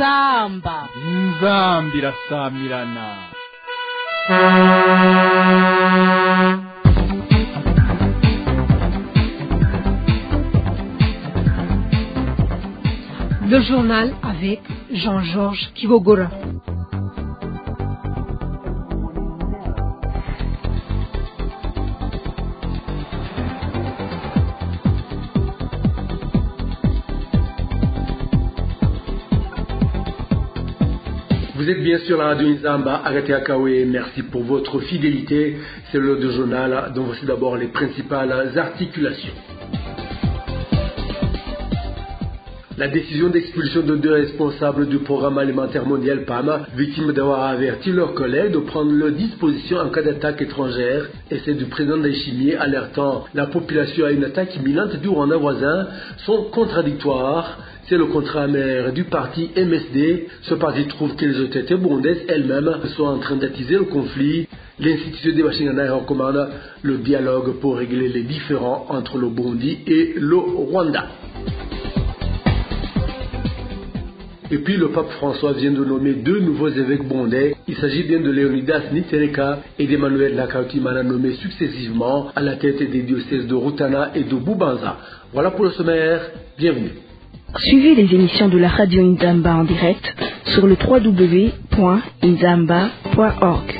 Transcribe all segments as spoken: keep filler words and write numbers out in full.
inzamba inzamba irasamirana. Le journal avec Jean-Georges Kibogora. Vous êtes bien sur la radio Inzamba, arrêtez à Kawe, merci pour votre fidélité. C'est l'heure du journal, dont voici d'abord les principales articulations. La décision d'expulsion de deux responsables du programme alimentaire mondial P A M, victimes d'avoir averti leurs collègues de prendre leurs dispositions en cas d'attaque étrangère, et celle du président Ndayishimiye alertant la population à une attaque imminente du Rwanda voisin, sont contradictoires. C'est le contrat amer du parti M S D. Ce parti trouve que les autorités burundaises elles-mêmes sont en train d'attiser le conflit. L'Institut de Bashingana recommande le dialogue pour régler les différends entre le Burundi et le Rwanda. Et puis le pape François vient de nommer deux nouveaux évêques burundais. Il s'agit bien de Léonidas Nitereka et d'Emmanuel Nakautimana, nommés successivement à la tête des diocèses de Rutana et de Bubanza. Voilà pour le sommaire, bienvenue. Suivez les émissions de la radio Inzamba en direct sur le w w w point inzamba point org.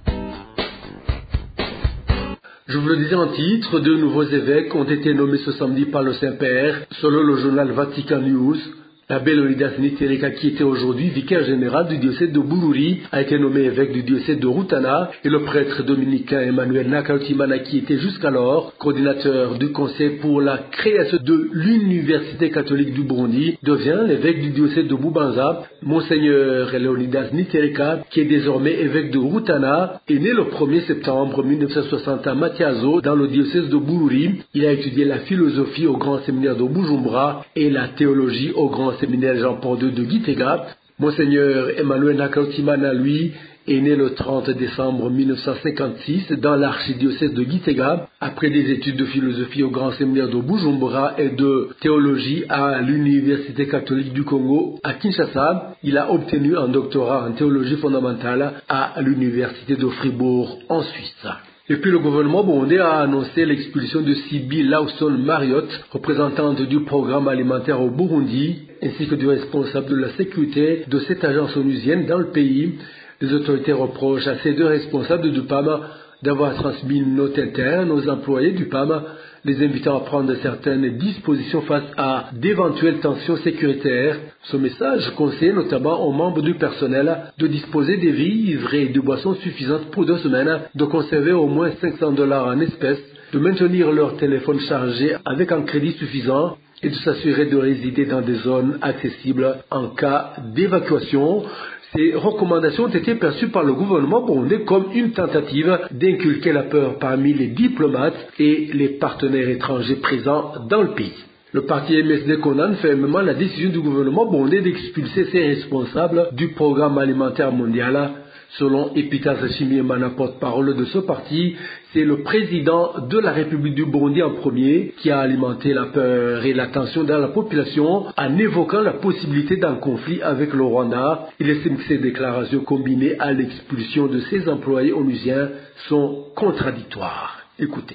Je vous le disais en titre, deux nouveaux évêques ont été nommés ce samedi par le Saint-Père, selon le journal Vatican News. L'abbé Léonidas Nitereka, qui était aujourd'hui vicaire général du diocèse de Bururi, a été nommé évêque du diocèse de Rutana, et le prêtre dominicain Emmanuel Nakautimana, qui était jusqu'alors coordinateur du conseil pour la création de l'université catholique du Burundi, devient l'évêque du diocèse de Bubanza. Monseigneur Léonidas Nitereka, qui est désormais évêque de Rutana, est né le premier septembre mille neuf cent soixante à Matiazo, dans le diocèse de Bururi. Il a étudié la philosophie au grand séminaire de Bujumbura et la théologie au grand séminaire Jean-Paul deux de Gitega. Monseigneur Emmanuel Nakautimana, lui, est né le trente décembre mille neuf cent cinquante-six dans l'archidiocèse de Gitega. Après des études de philosophie au grand séminaire de Bujumbura et de théologie à l'université catholique du Congo à Kinshasa, il a obtenu un doctorat en théologie fondamentale à l'université de Fribourg en Suisse. Et puis le gouvernement burundais a annoncé l'expulsion de Siby Lawson Marriott, représentante du programme alimentaire au Burundi, ainsi que du responsable de la sécurité de cette agence onusienne dans le pays. Les autorités reprochent à ces deux responsables du P A M d'avoir transmis une note interne aux employés du P A M, les invitant à prendre certaines dispositions face à d'éventuelles tensions sécuritaires. Ce message conseille notamment aux membres du personnel de disposer des vivres et de boissons suffisantes pour deux semaines, de conserver au moins cinq cents dollars en espèces, de maintenir leur téléphone chargé avec un crédit suffisant et de s'assurer de résider dans des zones accessibles en cas d'évacuation. Ces recommandations ont été perçues par le gouvernement burundais comme une tentative d'inculquer la peur parmi les diplomates et les partenaires étrangers présents dans le pays. Le parti M S D condamne fermement la décision du gouvernement burundais d'expulser ses responsables du programme alimentaire mondial. Selon Epitaze Nshimiyimana, porte-parole de ce parti, c'est le président de la République du Burundi en premier qui a alimenté la peur et la tension dans la population en évoquant la possibilité d'un conflit avec le Rwanda. Il estime que ces déclarations combinées à l'expulsion de ses employés onusiens sont contradictoires. Écoutez.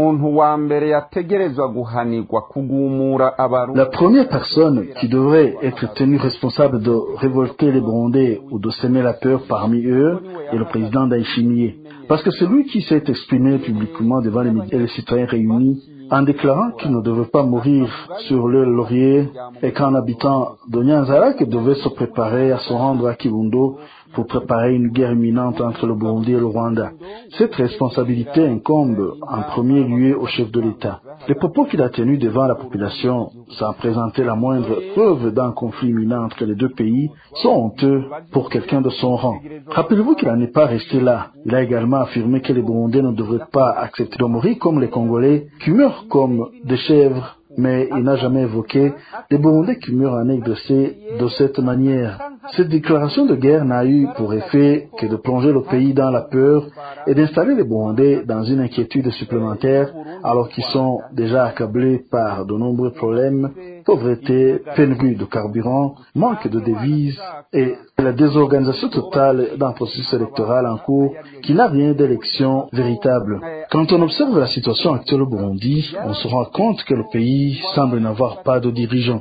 La première personne qui devrait être tenue responsable de révolter les Burundais ou de semer la peur parmi eux est le président Ndayishimiye. Parce que c'est lui qui s'est exprimé publiquement devant les médias et les citoyens réunis en déclarant qu'il ne devait pas mourir sur le laurier et qu'un habitant de Nyanzarake devait se préparer à se rendre à Kirundo pour préparer une guerre imminente entre le Burundi et le Rwanda. Cette responsabilité incombe en premier lieu au chef de l'État. Les propos qu'il a tenus devant la population, sans présenter la moindre preuve d'un conflit imminent entre les deux pays, sont honteux pour quelqu'un de son rang. Rappelez-vous qu'il n'en est pas resté là. Il a également affirmé que les Burundais ne devraient pas accepter de mourir comme les Congolais, qui meurent comme des chèvres, mais il n'a jamais évoqué les Burundais qui meurent en exercé de cette manière. Cette déclaration de guerre n'a eu pour effet que de plonger le pays dans la peur et d'installer les Burundais dans une inquiétude supplémentaire alors qu'ils sont déjà accablés par de nombreux problèmes pauvreté, pénurie de carburant, manque de devises et la désorganisation totale d'un processus électoral en cours qui n'a rien d'élection véritable. Quand on observe la situation actuelle au Burundi, on se rend compte que le pays semble n'avoir pas de dirigeants.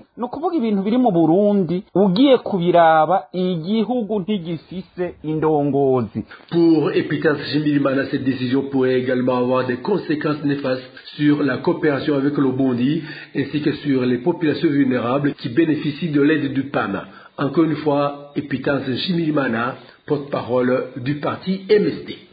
Pour Epitaphe Nshimirimana, cette décision pourrait également avoir des conséquences néfastes sur la coopération avec le Burundi ainsi que sur les populations vulnérables qui bénéficient de l'aide du P A M. Encore une fois, Epitaphe Nshimirimana, porte-parole du parti M S D.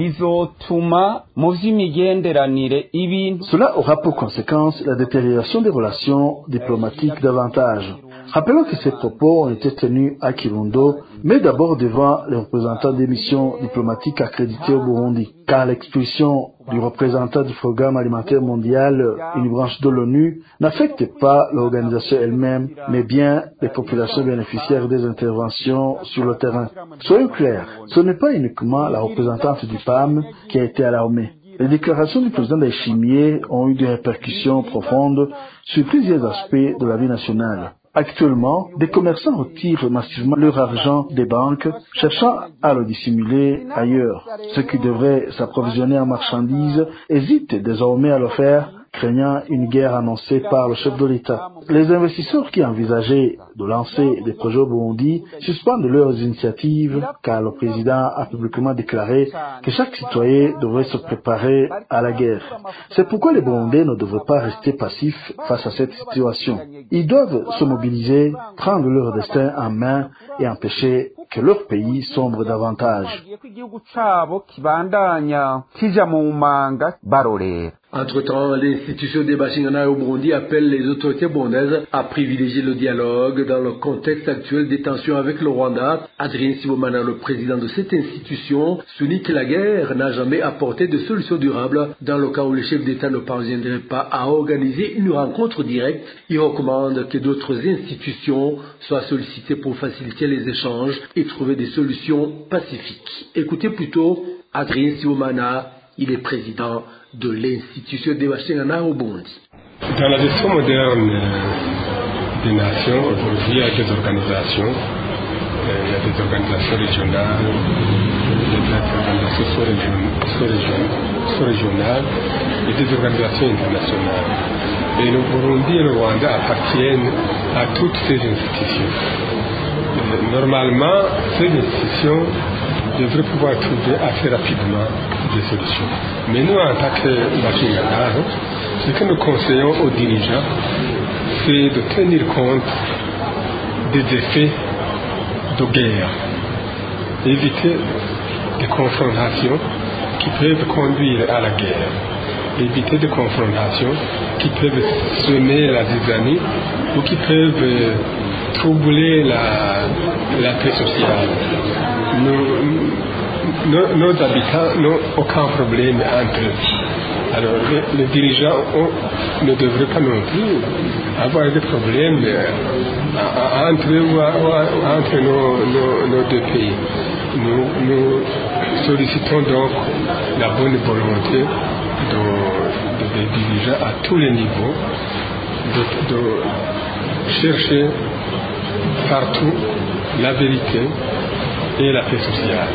Cela aura pour conséquence la détérioration des relations diplomatiques davantage. Rappelons que ces propos ont été tenus à Kirundo, mais d'abord devant les représentants des missions diplomatiques accréditées au Burundi, car l'expulsion du représentant du Programme alimentaire mondial, une branche de l'ONU, n'affecte pas l'organisation elle-même, mais bien les populations bénéficiaires des interventions sur le terrain. Soyons clairs, ce n'est pas uniquement la représentante du P A M qui a été alarmée. Les déclarations du président Ndayishimiye ont eu des répercussions profondes sur plusieurs aspects de la vie nationale. Actuellement, des commerçants retirent massivement leur argent des banques, cherchant à le dissimuler ailleurs. Ceux qui devraient s'approvisionner en marchandises hésitent désormais à le faire, craignant une guerre annoncée par le chef de l'État. Les investisseurs qui envisageaient de lancer des projets au Burundi suspendent leurs initiatives car le président a publiquement déclaré que chaque citoyen devrait se préparer à la guerre. C'est pourquoi les Burundais ne devraient pas rester passifs face à cette situation. Ils doivent se mobiliser, prendre leur destin en main et empêcher que leur pays sombre davantage. Entre-temps, l'institution des Bashingana au Burundi appelle les autorités burundaises à privilégier le dialogue dans le contexte actuel des tensions avec le Rwanda. Adrien Sibomana, le président de cette institution, souligne que la guerre n'a jamais apporté de solution durable dans le cas où les chefs d'État ne parviendraient pas à organiser une rencontre directe. Il recommande que d'autres institutions soient sollicitées pour faciliter les échanges et trouver des solutions pacifiques. Écoutez plutôt Adrien Sibomana, il est président de l'institution des Bashingana au Burundi. Dans la gestion moderne des nations, aujourd'hui, il y a des organisations, il y a des organisations régionales, il y a des organisations sous-régionales et des organisations internationales. Et le Burundi et le Rwanda appartiennent à toutes ces institutions. Normalement, ces institutions devraient pouvoir trouver assez rapidement des solutions. Mais nous, en tant que Bashingana, ce que nous conseillons aux dirigeants, c'est de tenir compte des effets de guerre, éviter des confrontations qui peuvent conduire à la guerre, éviter des confrontations qui peuvent semer la zizanie ou qui peuvent troubler la, la paix sociale. Nous, nos, nos habitants n'ont aucun problème entre eux. Alors les, les dirigeants ont, ne devraient pas non plus avoir des problèmes euh, entre eux ou, ou entre nos, nos, nos deux pays. Nous, nous sollicitons donc la bonne volonté de, de, des dirigeants à tous les niveaux de, de chercher partout la vérité et la paix sociale.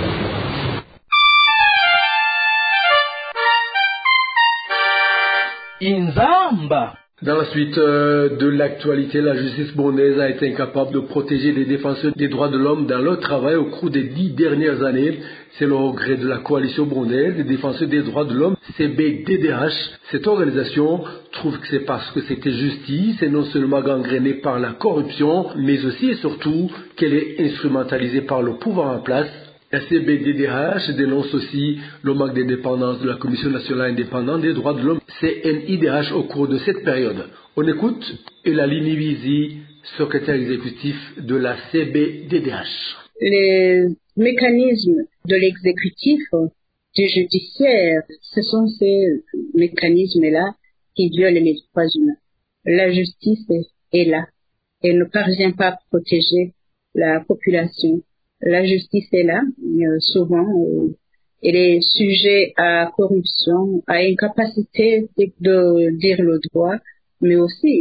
Inzamba. Dans la suite euh, de l'actualité, la justice burundaise a été incapable de protéger les défenseurs des droits de l'homme dans leur travail au cours des dix dernières années. C'est le regret de la coalition burundaise des défenseurs des droits de l'homme, C B D D H. Cette organisation trouve que c'est parce que cette justice est non seulement gangrénée par la corruption, mais aussi et surtout qu'elle est instrumentalisée par le pouvoir en place. La C B D D H dénonce aussi le manque d'indépendance de la Commission nationale indépendante des droits de l'homme, C N I D H, au cours de cette période. On écoute Eulalie Nibizi, secrétaire exécutif de la C B D D H. Les mécanismes de l'exécutif, du judiciaire, ce sont ces mécanismes-là qui violent les droits humains. La justice est là. Elle ne parvient pas à protéger la population. La justice est là, euh, souvent, euh, elle est sujet à corruption, à incapacité de, de dire le droit, mais aussi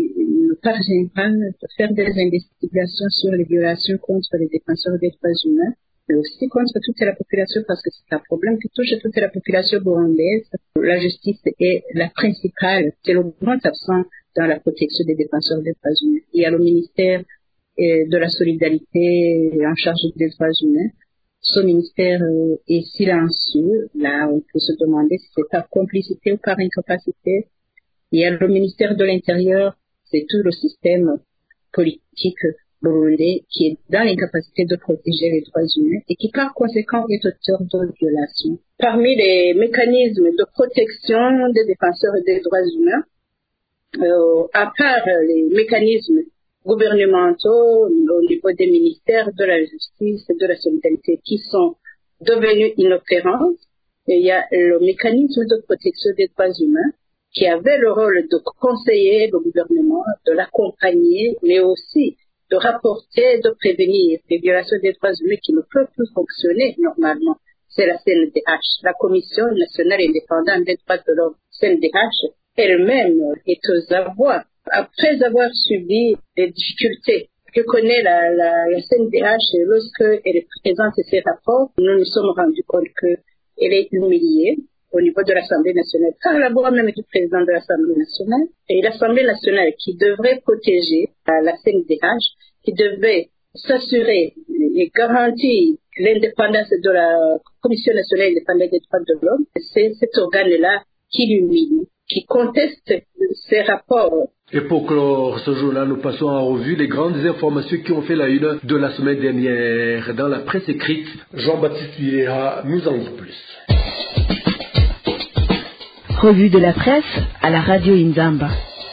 ne parvient pas à faire des investigations sur les violations contre les défenseurs des droits humains, mais aussi contre toute la population, parce que c'est un problème qui touche toute la population burundaise. La justice est la principale, c'est le grand absent dans la protection des défenseurs des droits humains. Il y a le ministère de la solidarité en charge des droits humains. Ce ministère est silencieux. Là, on peut se demander si c'est par complicité ou par incapacité. Il y a le ministère de l'Intérieur, c'est tout le système politique burundais qui est dans l'incapacité de protéger les droits humains et qui par conséquent est auteur de violations. Parmi les mécanismes de protection des défenseurs des droits humains, euh, à part les mécanismes gouvernementaux au niveau des ministères de la justice et de la solidarité qui sont devenus inopérants, il y a le mécanisme de protection des droits humains qui avait le rôle de conseiller le gouvernement, de l'accompagner, mais aussi de rapporter, de prévenir les violations des droits humains qui ne peuvent plus fonctionner normalement. C'est la C N D H, la Commission nationale indépendante des droits de l'homme. C N D H elle-même est aux abois. Après avoir subi des difficultés que connaît la, la, la C N D H lorsqu'elle présente ses rapports, nous nous sommes rendus compte qu'elle est humiliée au niveau de l'Assemblée nationale, par la voix même du président de l'Assemblée nationale, et l'Assemblée nationale qui devrait protéger la C N D H, qui devait s'assurer et garantir l'indépendance de la Commission nationale indépendante des droits de l'homme, c'est cet organe-là qui l'humilie, qui conteste ses rapports. Et pour clore ce jour-là, nous passons en revue les grandes informations qui ont fait la une de la semaine dernière. Dans la presse écrite, Jean-Baptiste Villéra nous en dit plus. Revue de la presse à la radio Inzamba.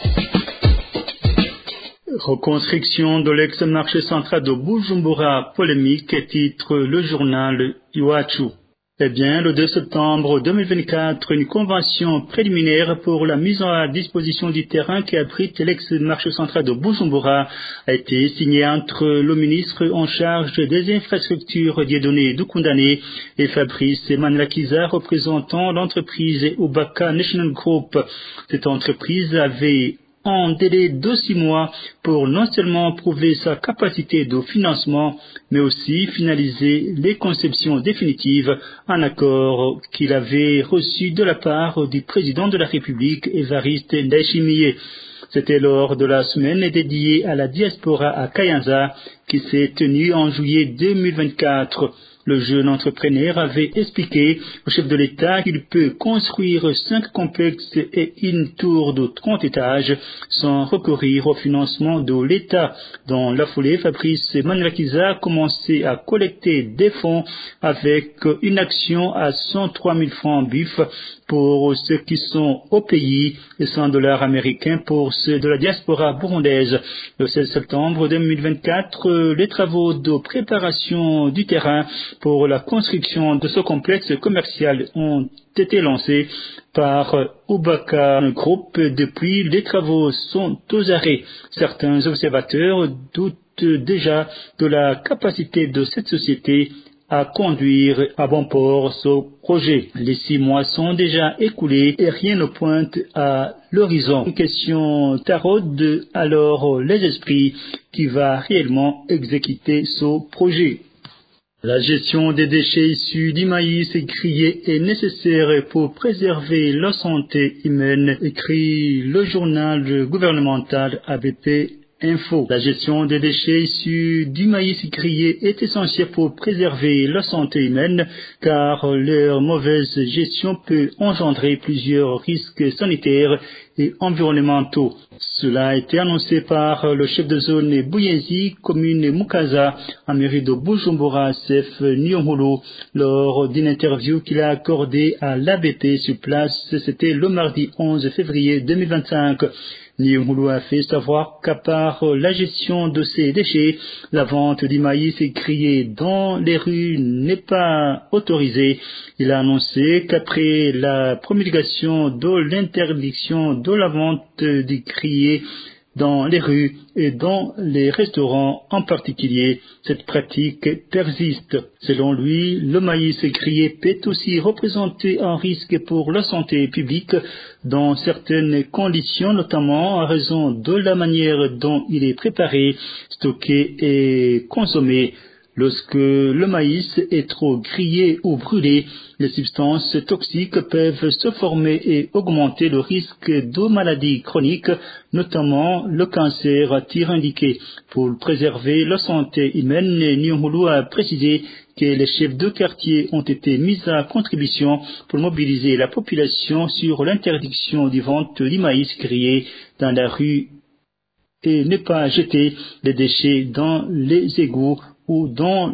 Reconstruction de l'ex-marché central de Bujumbura, polémique, titre le journal Iwachu. Eh bien, le deux septembre deux mille vingt-quatre, une convention préliminaire pour la mise à disposition du terrain qui abrite l'ex-marché central de Bujumbura a été signée entre le ministre en charge des infrastructures Dieudonné Doukoundane et Fabrice Manlakiza, représentant l'entreprise Ubaka National Group. Cette entreprise avait en délai de six mois pour non seulement prouver sa capacité de financement, mais aussi finaliser les conceptions définitives, un accord qu'il avait reçu de la part du président de la République, Évariste Ndayishimiye. C'était lors de la semaine dédiée à la diaspora à Kayanza qui s'est tenue en juillet deux mille vingt-quatre. Le jeune entrepreneur avait expliqué au chef de l'État qu'il peut construire cinq complexes et une tour de trente étages sans recourir au financement de l'État. Dans la foulée, Fabrice Manlakiza a commencé à collecter des fonds avec une action à cent trois mille francs B I F pour ceux qui sont au pays et cent dollars américains pour ceux de la diaspora burundaise. Le seize septembre deux mille vingt-quatre, les travaux de préparation du terrain pour la construction de ce complexe commercial ont été lancés par Ubaka Group. Depuis, les travaux sont aux arrêts. Certains observateurs doutent déjà de la capacité de cette société à conduire à bon port ce projet. Les six mois sont déjà écoulés et rien ne pointe à l'horizon. Une question taraude alors les esprits qui va réellement exécuter ce projet. La gestion des déchets issus du maïs grillé est nécessaire pour préserver la santé humaine, écrit le journal gouvernemental A B P Info. La gestion des déchets issus du maïs grillé est essentielle pour préserver la santé humaine car leur mauvaise gestion peut engendrer plusieurs risques sanitaires et environnementaux. Cela a été annoncé par le chef de zone Buyenzi, commune Mukaza, en mairie de Bujumbura, Sef Nyongolo, lors d'une interview qu'il a accordée à l'A B P sur place. C'était le mardi onze février deux mille vingt-cinq. Nyongolo a fait savoir qu'à part la gestion de ces déchets, la vente du maïs grillé dans les rues n'est pas autorisée. Il a annoncé qu'après la promulgation de l'interdiction de la vente du grillé dans les rues et dans les restaurants en particulier. Cette pratique persiste. Selon lui, le maïs grillé peut aussi représenter un risque pour la santé publique dans certaines conditions, notamment à raison de la manière dont il est préparé, stocké et consommé. Lorsque le maïs est trop grillé ou brûlé, les substances toxiques peuvent se former et augmenter le risque de maladies chroniques, notamment le cancer, a-t-il indiqué. Pour préserver la santé humaine, Nyongulu a précisé que les chefs de quartier ont été mis à contribution pour mobiliser la population sur l'interdiction du vente du maïs grillé dans la rue et ne pas jeter les déchets dans les égouts ou dans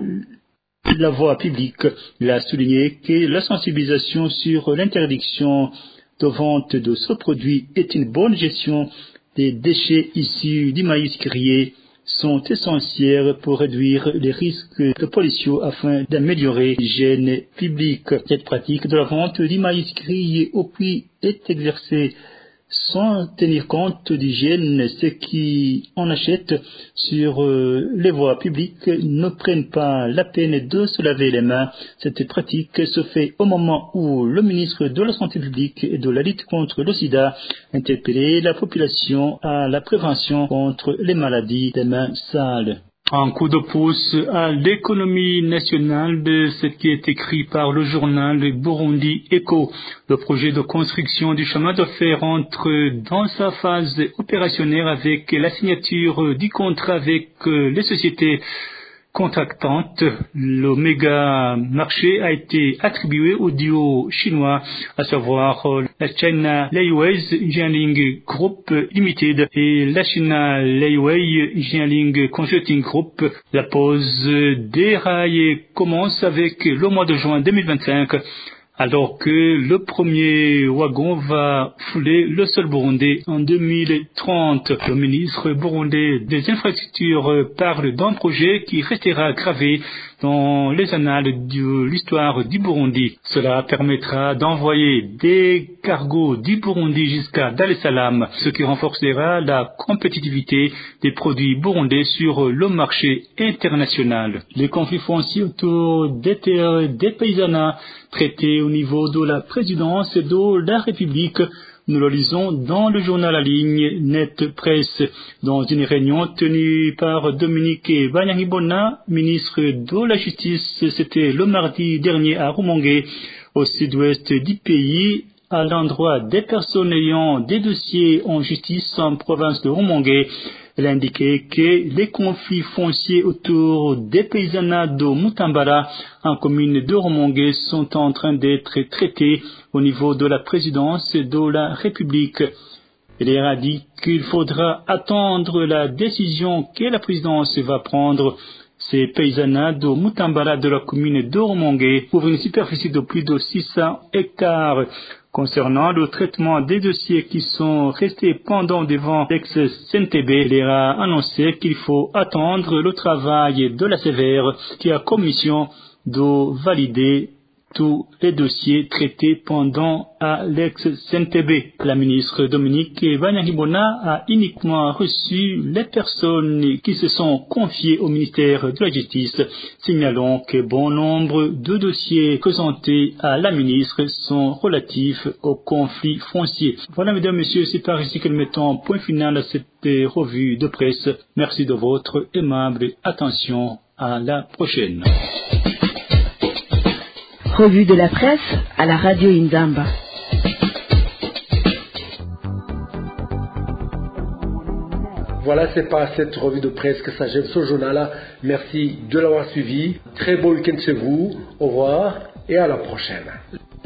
la voie publique. Il a souligné que la sensibilisation sur l'interdiction de vente de ce produit et une bonne gestion des déchets issus du maïs grillé sont essentiels pour réduire les risques de pollution afin d'améliorer l'hygiène publique. Cette pratique de la vente du maïs grillé au puits est exercée sans tenir compte d'hygiène. Ceux qui en achètent sur euh, les voies publiques ne prennent pas la peine de se laver les mains. Cette pratique se fait au moment où le ministre de la Santé publique et de la lutte contre le sida interpellait la population à la prévention contre les maladies des mains sales. Un coup de pouce à l'économie nationale de ce qui est écrit par le journal Burundi Echo. Le projet de construction du chemin de fer entre dans sa phase opérationnelle avec la signature du contrat avec les sociétés contractante. Le méga marché a été attribué au duo chinois, à savoir la China Railways Jiangling Group Limited et la China Railway Jiangling Consulting Group. La pause des rails commence avec le mois de juin deux mille vingt-cinq. Alors que le premier wagon va fouler le sol burundais en deux mille trente. Le ministre burundais des infrastructures parle d'un projet qui restera gravé dans les annales de l'histoire du Burundi. Cela permettra d'envoyer des cargos du Burundi jusqu'à Dar es Salaam, ce qui renforcera la compétitivité des produits burundais sur le marché international. Les conflits fonciers autour des terres des paysanats traités au niveau de la présidence de la République. Nous le lisons dans le journal en ligne Net Presse. Dans une réunion tenue par Dominique Banyangibona, ministre de la Justice, c'était le mardi dernier à Rumongue, au sud-ouest du pays, à l'endroit des personnes ayant des dossiers en justice en province de Rumongue. Elle a indiqué que les conflits fonciers autour des paysanats de Mutambara, en commune de Rumongue, sont en train d'être traités au niveau de la présidence de la République. Elle a dit qu'il faudra attendre la décision que la présidence va prendre. Ces paysanats de Mutambara de la commune de Rumongue couvrent une superficie de plus de six cents hectares. Concernant le traitement des dossiers qui sont restés pendant devant l'ex-C N T B, il a annoncé qu'il faut attendre le travail de la Sévère qui a comme mission de valider tous les dossiers traités pendant à l'ex-C N T B. La ministre Dominique Banyangibona a uniquement reçu les personnes qui se sont confiées au ministère de la Justice, signalant que bon nombre de dossiers présentés à la ministre sont relatifs au conflit foncier. Voilà, mesdames, messieurs, c'est par ici que nous mettons point final à cette revue de presse. Merci de votre aimable attention. À la prochaine. Revue de la presse à la radio Inzamba. Voilà, c'est par cette revue de presse que s'achève ce journal-là. Merci de l'avoir suivi. Très beau week-end chez vous. Au revoir et à la prochaine.